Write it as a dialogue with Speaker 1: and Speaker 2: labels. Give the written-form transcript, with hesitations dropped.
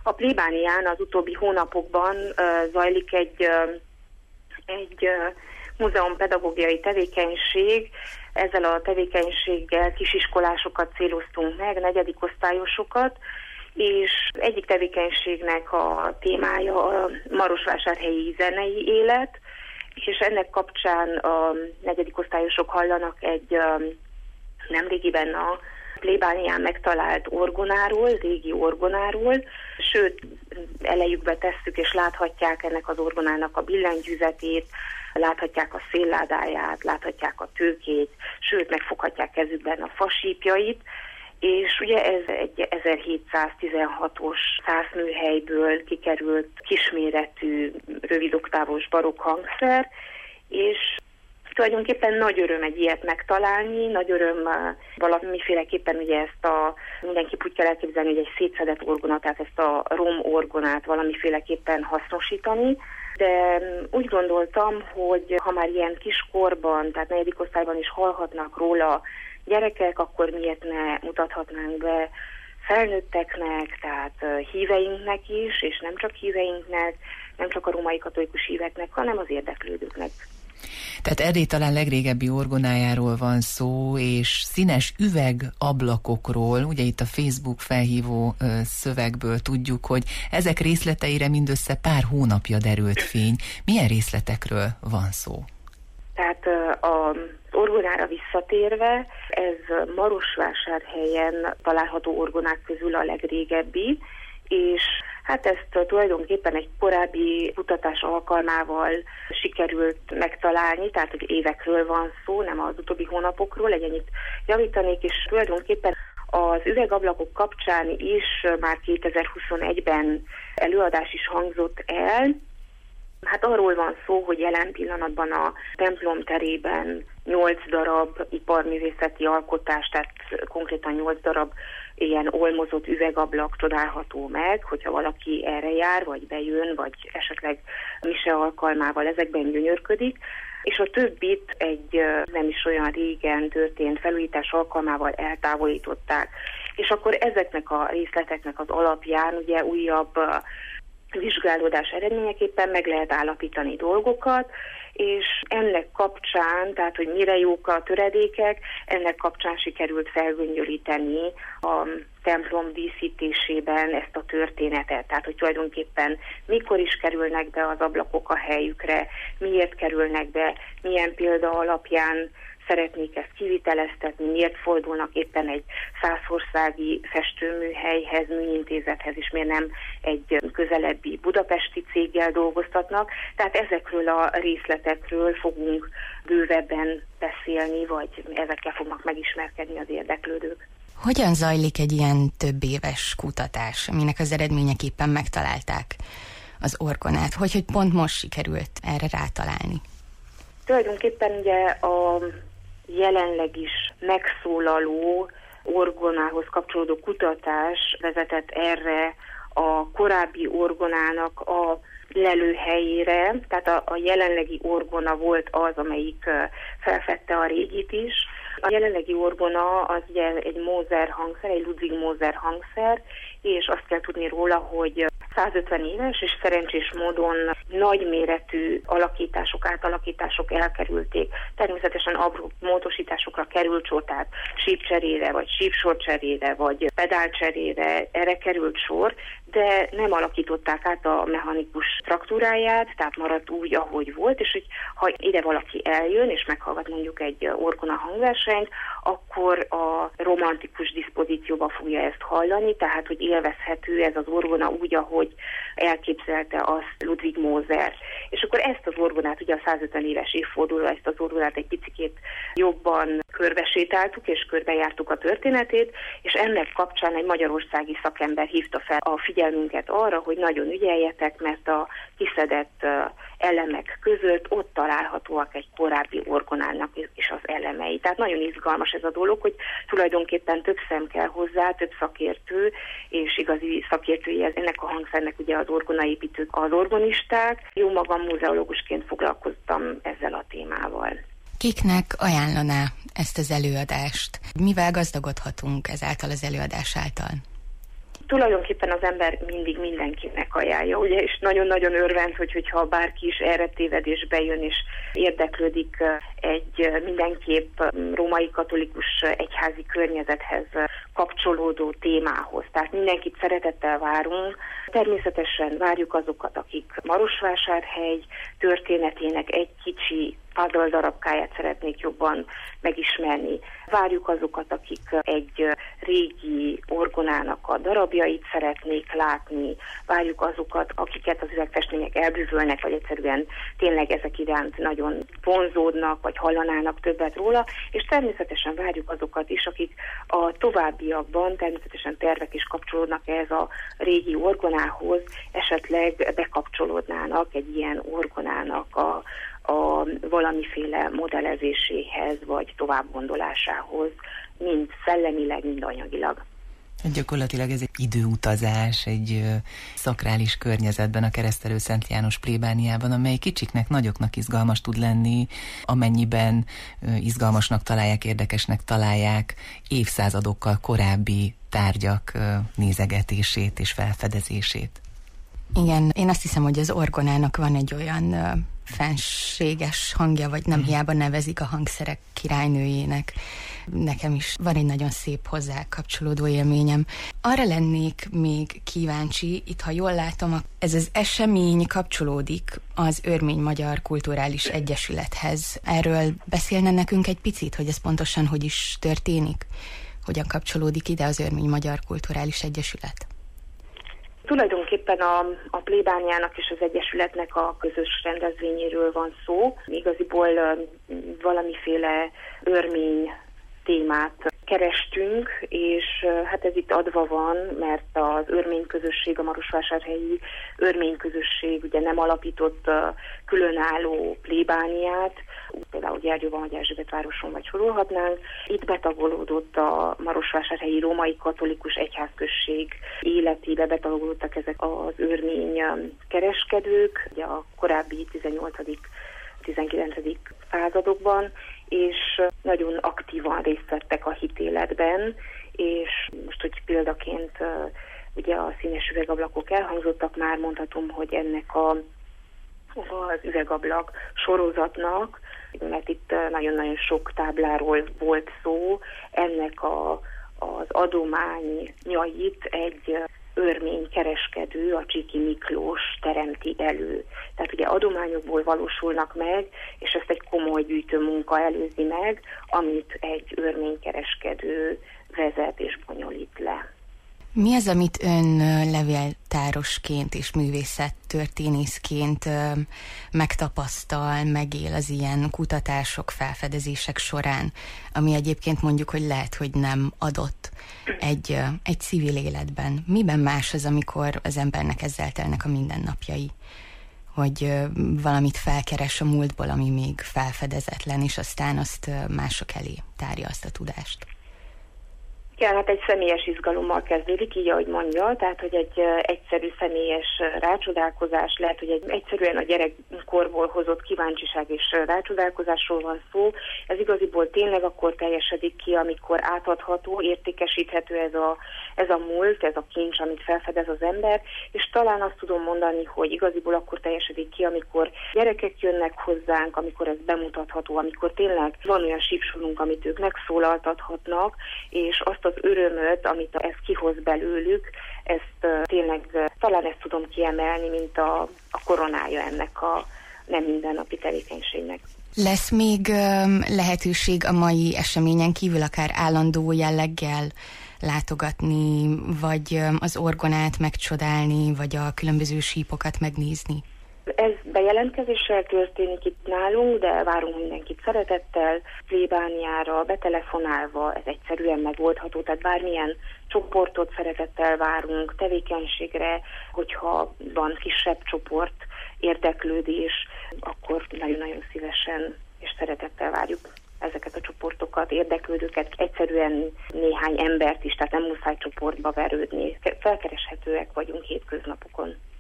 Speaker 1: A plébánián az utóbbi hónapokban zajlik egy múzeumpedagógiai tevékenység. Ezzel a tevékenységgel kisiskolásokat céloztunk meg, negyedikosztályosokat, és egyik tevékenységnek a témája a marosvásárhelyi zenei élet, és ennek kapcsán a negyedikosztályosok hallanak egy nemrégiben a plébánián megtalált orgonáról, régi orgonáról, sőt, elejükbe tesszük, és láthatják ennek az orgonának a billentyűzetét, láthatják a szélládáját, láthatják a tőkét, sőt, megfoghatják kezükben a fasípjait, és ugye ez egy 1716-os százműhelyből kikerült kisméretű, rövidoktávos barokk hangszer, és tulajdonképpen nagy öröm egy ilyet megtalálni, nagy öröm valamiféleképpen ugye mindenki úgy kell elképzelni, hogy egy szétszedett orgona, tehát ezt a rom orgonát valamiféleképpen hasznosítani, de úgy gondoltam, hogy ha már ilyen kiskorban, tehát negyedik osztályban is hallhatnak róla gyerekek, akkor miért ne mutathatnánk be felnőtteknek, tehát híveinknek is, és nem csak híveinknek, nem csak a római katolikus híveknek, hanem az érdeklődőknek.
Speaker 2: Tehát Erdély talán legrégebbi orgonájáról van szó, és színes üvegablakokról, ugye itt a Facebook felhívó szövegből tudjuk, hogy ezek részleteire mindössze pár hónapja derült fény. Milyen részletekről van szó? Tehát
Speaker 1: az orgonára visszatérve, ez Marosvásárhelyen található orgonák közül a legrégebbi, és hát ezt tulajdonképpen egy korábbi kutatás alkalmával sikerült megtalálni, tehát hogy évekről van szó, nem az utóbbi hónapokról, ennyit javítanék, és tulajdonképpen az üvegablakok kapcsán is már 2021-ben előadás is hangzott el. Hát arról van szó, hogy jelen pillanatban a templom terében 8 darab iparművészeti alkotás, tehát konkrétan 8 darab ilyen olmozott üvegablak csodálható meg, hogyha valaki erre jár, vagy bejön, vagy esetleg mise alkalmával ezekben gyönyörködik, és a többit egy nem is olyan régen történt felújítás alkalmával eltávolították. És akkor ezeknek a részleteknek az alapján ugye újabb vizsgálódás eredményeképpen meg lehet állapítani dolgokat, és ennek kapcsán, tehát hogy mire jók a töredékek, ennek kapcsán sikerült felgöngyölíteni a templom díszítésében ezt a történetet. Tehát, hogy tulajdonképpen mikor is kerülnek be az ablakok a helyükre, miért kerülnek be, milyen példa alapján szeretnék ezt kiviteleztetni, miért fordulnak éppen egy szászországi festőműhelyhez, műintézethez, és miért nem egy közelebbi budapesti céggel dolgoztatnak. Tehát ezekről a részletekről fogunk bővebben beszélni, vagy ezekkel fognak megismerkedni az érdeklődők.
Speaker 3: Hogyan zajlik egy ilyen több éves kutatás, aminek az eredményeképpen megtalálták az orgonát? Hogy pont most sikerült erre rátalálni?
Speaker 1: Tulajdonképpen ugye a jelenleg is megszólaló orgonához kapcsolódó kutatás vezetett erre a korábbi orgonának a lelőhelyére, tehát a jelenlegi orgona volt az, amelyik felfedte a régit is. A jelenlegi orgona az ugye egy Mózer hangszer, egy Ludwig Mózer hangszer, és azt kell tudni róla, hogy 150 éves, és szerencsés módon nagyméretű átalakítások elkerülték. Természetesen apró módosításokra került sor, tehát sípcserére, vagy sípsorcserére, vagy pedálcserére, erre került sor, de nem alakították át a mechanikus struktúráját, tehát maradt úgy, ahogy volt, és hogy ha ide valaki eljön, és meghallgat mondjuk egy orgona hangversenyt, akkor a romantikus diszpozícióba fogja ezt hallani, tehát hogy élvezhető ez az orgona úgy, ahogy elképzelte azt Ludwig Mózer. És akkor ezt az orgonát, ugye a 150 éves évfordulóra, ezt az orgonát egy picikét jobban körbesétáltuk, és körbejártuk a történetét, és ennek kapcsán egy magyarországi szakember hívta fel a figyelmünket arra, hogy nagyon ügyeljetek, mert a kiszedett elemek között ott találhatóak egy korábbi orgonának is az elemei. Tehát nagyon izgalmas ez a dolog, hogy tulajdonképpen több szem kell hozzá, több szakértő, és igazi szakértői ennek a hangszernek ugye az orgonaépítők, az orgonisták. Jó magam múzeológusként foglalkoztam ezzel a témával.
Speaker 3: Kiknek ajánlaná ezt az előadást? Mivel gazdagodhatunk ezáltal az előadás által?
Speaker 1: tulajdonképpen az ember mindig mindenkinek ajánlja, ugye, és nagyon-nagyon örvend, hogyha bárki is erre tévedésbe jön, és érdeklődik egy mindenképp római katolikus egyházi környezethez kapcsolódó témához. Tehát mindenkit szeretettel várunk. Természetesen várjuk azokat, akik Marosvásárhely történetének egy kicsi puzzle darabkáját szeretnék jobban megismerni. Várjuk azokat, akik egy régi orgonának a darabjait szeretnék látni. Várjuk azokat, akiket az üvegfestmények elbűvölnek, vagy egyszerűen tényleg ezek iránt nagyon vonzódnak, vagy hallanának többet róla. És természetesen várjuk azokat is, akik a továbbiakban természetesen tervek is kapcsolódnak ehhez a régi orgonához, esetleg bekapcsolódnának egy ilyen orgonának a valamiféle modellezéséhez, vagy továbbgondolásához, mind szellemileg, mind anyagilag.
Speaker 2: Gyakorlatilag ez egy időutazás, egy szakrális környezetben, a Keresztelő Szent János plébániában, amely kicsiknek, nagyoknak izgalmas tud lenni, amennyiben izgalmasnak találják, érdekesnek találják évszázadokkal korábbi tárgyak nézegetését és felfedezését.
Speaker 3: Igen, én azt hiszem, hogy az orgonának van egy olyan fenséges hangja, vagy nem hiába nevezik a hangszerek királynőjének. Nekem is van egy nagyon szép hozzá kapcsolódó élményem. Arra lennék még kíváncsi, itt ha jól látom, ez az esemény kapcsolódik az Örmény Magyar Kulturális Egyesülethez. Erről beszélne nekünk egy picit, hogy ez pontosan hogy is történik? Hogyan kapcsolódik ide az Örmény Magyar Kulturális Egyesület?
Speaker 1: Tulajdonképpen a plébániának és az Egyesületnek a közös rendezvényéről van szó. Igaziból valamiféle örmény témát kerestünk, és hát ez itt adva van, mert az örmény közösség, a marosvásárhelyi örmény közösség ugye nem alapított különálló plébániát, például Gyergyóban vagy Erzsébetvároson vagy sorolhatnánk. Itt betagolódott a marosvásárhelyi római katolikus egyházközség életébe, betagolódtak ezek az örmény kereskedők, ugye a korábbi 18.-19. századokban, és nagyon aktívan részt vettek a hitéletben, és most, hogy példaként ugye a színes üvegablakok elhangzottak, már mondhatom, hogy ennek az üvegablak sorozatnak, mert itt nagyon-nagyon sok tábláról volt szó, ennek az adományait egy örmény kereskedő, a Csíki Miklós teremti elő. Tehát ugye adományokból valósulnak meg, és ezt egy komoly gyűjtőmunka előzi meg, amit egy örmény kereskedő vezet és bonyolít le.
Speaker 3: Mi az, amit ön levéltárosként és művészettörténészként megtapasztal, megél az ilyen kutatások, felfedezések során, ami egyébként mondjuk, hogy lehet, hogy nem adott egy civil életben? Miben más az, amikor az embernek ezzel telnek a mindennapjai? Hogy valamit felkeres a múltból, ami még felfedezetlen, és aztán azt mások elé tárja azt a tudást?
Speaker 1: Igen, hát egy személyes izgalommal kezdődik, így ahogy mondja, tehát hogy egy egyszerű személyes rácsodálkozás, lehet, hogy egyszerűen a gyerekkorból hozott kíváncsiság és rácsodálkozásról van szó. Ez igaziból tényleg akkor teljesedik ki, amikor átadható, értékesíthető ez a múlt, ez a kincs, amit felfedez az ember, és talán azt tudom mondani, hogy igaziból akkor teljesedik ki, amikor gyerekek jönnek hozzánk, amikor ez bemutatható, amikor tényleg van olyan sípsorunk, amit ők megszólaltathatnak, és azt az örömöt, amit ez kihoz belőlük, ezt tényleg talán ezt tudom kiemelni, mint a koronája ennek a nem mindennapi tevékenységnek.
Speaker 3: Lesz még lehetőség a mai eseményen kívül akár állandó jelleggel látogatni, vagy az orgonát megcsodálni, vagy a különböző sípokat megnézni?
Speaker 1: Ez bejelentkezéssel történik itt nálunk, de várunk mindenkit szeretettel, plébániára, betelefonálva, ez egyszerűen megoldható, tehát bármilyen csoportot szeretettel várunk, tevékenységre, hogyha van kisebb csoport, érdeklődés, akkor nagyon-nagyon szívesen és szeretettel várjuk ezeket a csoportokat, érdeklődőket, egyszerűen néhány embert is, tehát nem muszáj csoportba verődni, felkereshetőek vagyunk hétköznapokon.